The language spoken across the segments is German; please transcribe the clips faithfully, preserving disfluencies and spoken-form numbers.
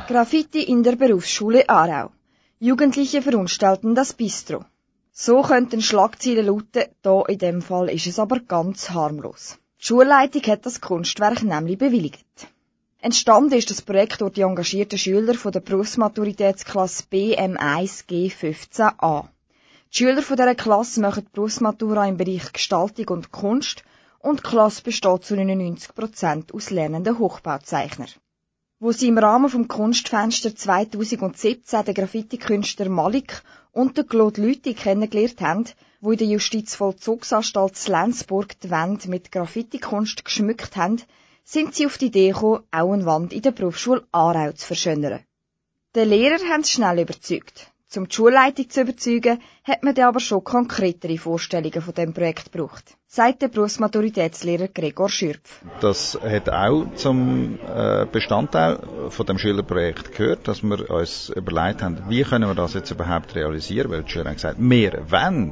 Graffiti in der Berufsschule Aarau. Jugendliche verunstalten das Bistro. So könnten Schlagzeilen lauten, da in dem Fall ist es aber ganz harmlos. Die Schulleitung hat das Kunstwerk nämlich bewilligt. Entstanden ist das Projekt durch die engagierten Schüler von der Berufsmaturitätsklasse B M eins G fünfzehn a. Die Schüler von dieser Klasse machen die Berufsmatura im Bereich Gestaltung und Kunst und die Klasse besteht zu neunundneunzig Prozent aus lernenden Hochbauzeichner. Wo sie im Rahmen vom Kunstfenster zweitausendsiebzehn den Graffiti-Künstler Malik und den Claude Lüthi kennengelernt haben, wo in der Justizvollzugsanstalt Lenzburg die Wände mit Graffiti-Kunst geschmückt haben, sind sie auf die Idee gekommen, auch eine Wand in der Berufsschule Aarau zu verschönern. Die Lehrer haben es schnell überzeugt. Um die Schulleitung zu überzeugen, hat man dann aber schon konkretere Vorstellungen von diesem Projekt gebraucht, sagt der Berufsmaturitätslehrer Gregor Schürpf. Das hat auch zum Bestandteil von dem Schülerprojekt gehört, dass wir uns überlegt haben, wie können wir das jetzt überhaupt realisieren, weil die Schüler haben gesagt, wir wollen.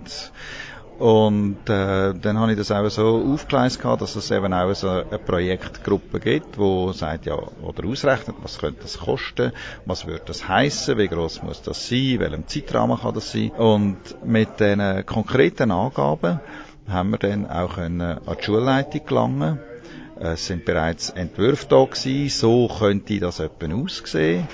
Und äh, dann habe ich das auch so aufgeleistet, dass es eben auch so eine Projektgruppe gibt, die sagt, ja, oder ausrechnet, was könnte das kosten, was würde das heissen, wie gross muss das sein, in welchem Zeitrahmen kann das sein. Und mit diesen konkreten Angaben haben wir dann auch können an die Schulleitung gelangen. Es sind bereits Entwürfe da gewesen, so könnte das etwa aussehen.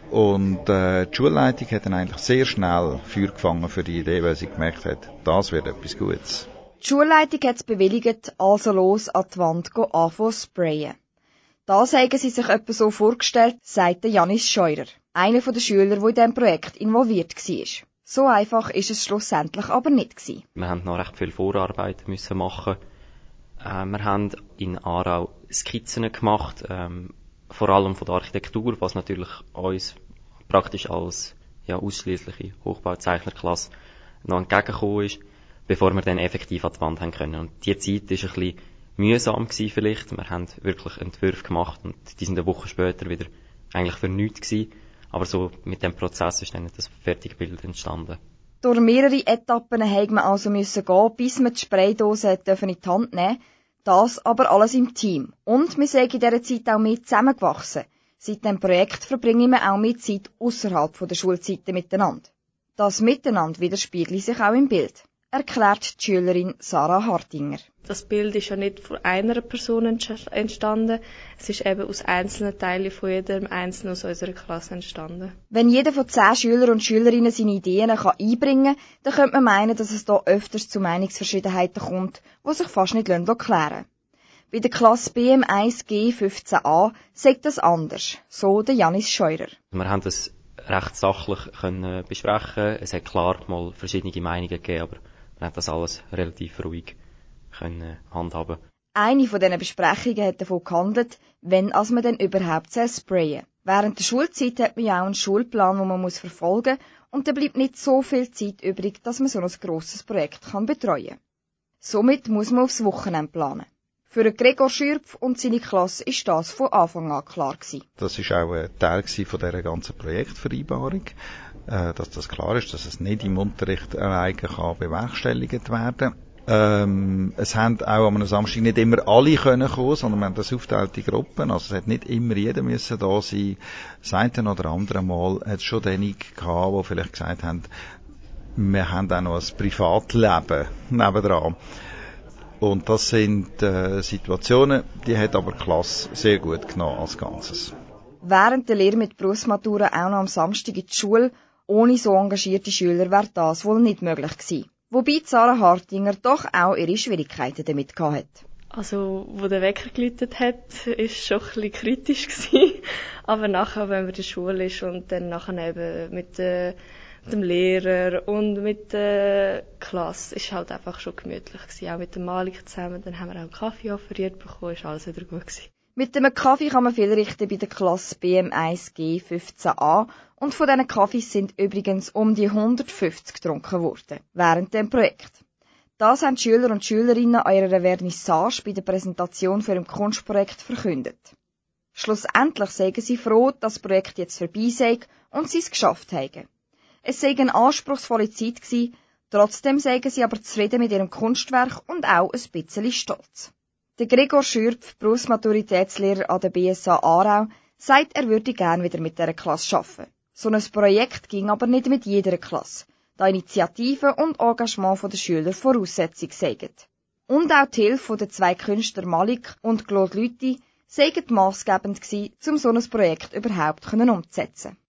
Und äh, die Schulleitung hat dann eigentlich sehr schnell Feuer gefangen für die Idee, weil sie gemerkt hat, das wird etwas Gutes. Die Schulleitung hat es bewilligt, also los an die Wand anfangen zu sprayen. Das haben sie sich etwa so vorgestellt, sagt Janis Scheurer, einer der Schüler, der in diesem Projekt involviert war. So einfach ist es schlussendlich aber nicht gewesen. Wir mussten noch recht viel Vorarbeit müssen machen. Äh, wir haben in Aarau Skizzen gemacht, ähm, vor allem von der Architektur, was natürlich uns praktisch als ja, ausschliessliche Hochbauzeichnerklasse noch entgegengekommen ist, bevor wir dann effektiv an die Wand haben können. Und diese Zeit war ein bisschen mühsam gewesen vielleicht. Wir haben wirklich Entwürfe gemacht und die sind eine Woche später wieder eigentlich für nichts gewesen. Aber so mit dem Prozess ist dann das fertige Bild entstanden. Durch mehrere Etappen musste man also müssen gehen, bis man die Spraydose in die Hand nehmen. Das aber alles im Team. Und wir sind in dieser Zeit auch mehr zusammengewachsen. Seit dem Projekt verbringen wir auch mehr Zeit ausserhalb der Schulzeiten miteinander. Das Miteinander widerspiegelt sich auch im Bild, erklärt die Schülerin Sarah Hartinger. Das Bild ist ja nicht von einer Person entstanden, es ist eben aus einzelnen Teilen von jedem Einzelnen aus unserer Klasse entstanden. Wenn jeder von zehn Schüler und Schülerinnen seine Ideen einbringen kann, dann könnte man meinen, dass es hier öfters zu Meinungsverschiedenheiten kommt, die sich fast nicht klären lassen. Bei der Klasse B M eins G fünfzehn a sagt das anders, so der Janis Scheurer. Wir haben das recht sachlich können besprechen. Es hat klar mal verschiedene Meinungen gegeben, aber man hat das alles relativ ruhig können handhaben. Eine von diesen Besprechungen hat davon gehandelt, wenn als man denn überhaupt sprayen soll. Während der Schulzeit hat man ja auch einen Schulplan, den man muss verfolgen muss, und da bleibt nicht so viel Zeit übrig, dass man so ein grosses Projekt kann betreuen kann. Somit muss man aufs Wochenende planen. Für Gregor Schürpf und seine Klasse ist das von Anfang an klar gewesen. Das war auch ein Teil von dieser ganzen Projektvereinbarung, dass das klar ist, dass es nicht im Unterricht alleine kann bewerkstelligt werden. Ähm, es haben auch am Samstag nicht immer alle können kommen, sondern wir haben das aufgeteilt in Gruppen. Also es hat nicht immer jeder müssen da sein. Das eine oder andere Mal hat es schon einige gehabt, die vielleicht gesagt haben, wir haben auch noch ein Privatleben nebendran. Und das sind äh, Situationen, die hat aber die Klasse sehr gut genommen als Ganzes. Während der Lehre mit Berufsmatura auch noch am Samstag in die Schule, ohne so engagierte Schüler wäre das wohl nicht möglich gewesen. Wobei Sarah Hartinger doch auch ihre Schwierigkeiten damit hatte. Also, wo der Wecker geläutet hat, war schon ein bisschen kritisch gewesen. Aber nachher, wenn man in der Schule ist und dann nachher eben mit, äh, mit dem Lehrer und mit der Klasse, ist halt einfach schon gemütlich gewesen. Auch mit dem Malik zusammen. Dann haben wir auch einen Kaffee offeriert bekommen, ist alles wieder gut gewesen. Mit dem Kaffee kann man viel richten bei der Klasse B M eins G fünfzehn a und von diesen Kaffees sind übrigens um die hundertfünfzig getrunken worden während dem Projekt. Das haben die Schüler und Schülerinnen an ihrer Vernissage bei der Präsentation für ein Kunstprojekt verkündet. Schlussendlich sagen sie froh, dass das Projekt jetzt vorbei sei und sie es geschafft haben. Es sei eine anspruchsvolle Zeit gewesen, trotzdem sagen sie aber zufrieden mit ihrem Kunstwerk und auch ein bisschen stolz. Der Gregor Schürpf, Berufsmaturitätslehrer an der B S A Aarau, sagt, er würde gerne wieder mit dieser Klasse arbeiten. So ein Projekt ging aber nicht mit jeder Klasse, da Initiative und Engagement der Schüler Voraussetzung sind. Und auch die Hilfe der zwei Künstler Malik und Claude Lüthi seien massgebend gewesen, um so ein Projekt überhaupt umzusetzen.